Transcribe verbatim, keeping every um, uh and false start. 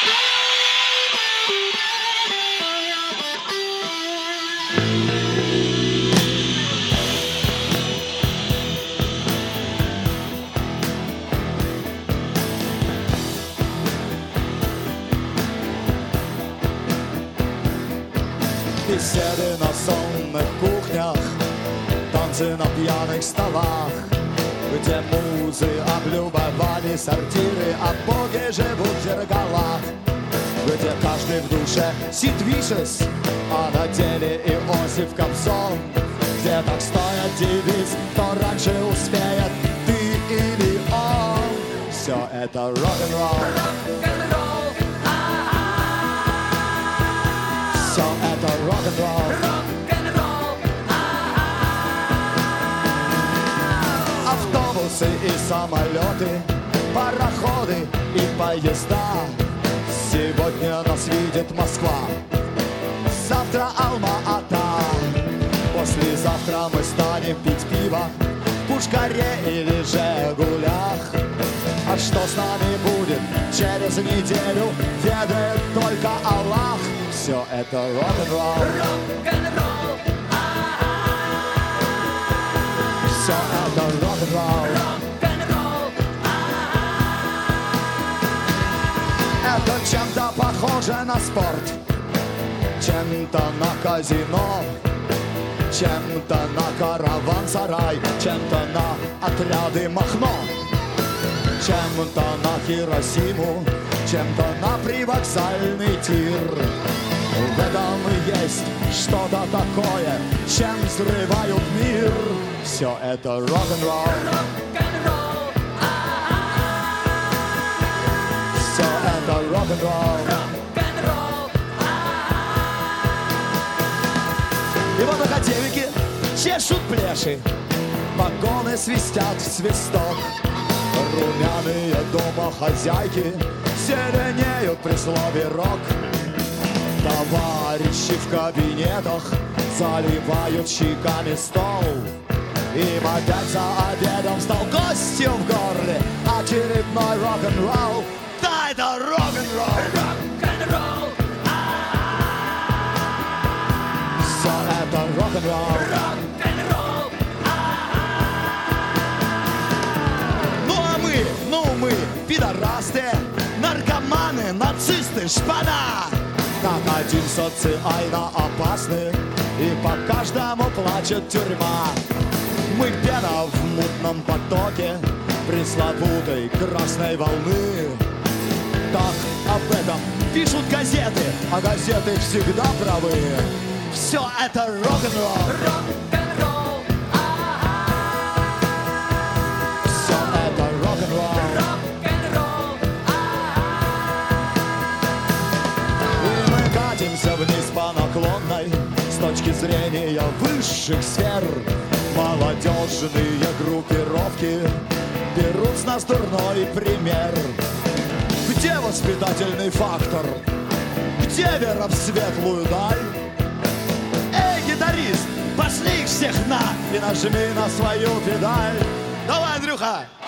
Беседы на сонных кухнях, танцы на пьяных столах, где музы облюбовали сортиры, а боги живут в зеркалах, где каждый в душе Сид Вишес, а на деле Иосиф Кобзон, где так стоят девиз, кто раньше успеет, ты или он. Все это рок-н-ролл. Все это рок-н-ролл. Автобусы и самолеты, пароходы и поезда. Сегодня нас видит Москва, завтра Алма-Ата. Послезавтра мы станем пить пиво в Пушкаре или Жигулях. А что с нами будет через неделю, ведает только Аллах. Все это рок-н-ролл. Рок-н-ролл. Все это рок-н-ролл. Рок-н-ролл. Это чем-то похоже на спорт, чем-то на казино, чем-то на караван-сарай, чем-то на отряды Махно, чем-то на Хиросиму, чем-то на привокзальный тир. В этом есть что-то такое, чем взрывают мир. Все это рок-н-ролл. Рок-н-ролл. Все это рок-н-ролл. Рок-н-ролл. И вот академики чешут плеши, вагоны свистят в свисток. Румяные домохозяйки зеленеют при слове рок. Товарищи в кабинетах заливают щеками стол. Им опять за обедом стал гостем в горле очередной рок-н-ролл. Да, это рок-н-ролл. Рок-н-ролл. Все это рок-н-ролл. Рок-н-ролл. Ну а мы, ну мы, пидорасты, наркоманы, нацисты, шпана. Как один социально опасный, и по каждому плачет тюрьма. Мы пена в мутном потоке пресловутой красной волны. Так об этом пишут газеты, а газеты всегда правы. Все это рок-н-ролл. Рок-н-ролл. Все это рок-н-ролл. Рок-н-ролл. И мы катимся вниз по наклонной с точки зрения высших сфер. Молодежные группировки берут с нас дурной пример. Где воспитательный фактор? Где вера в светлую даль? Эй, гитарист, пошли их всех на и нажми на свою педаль. Давай, Андрюха!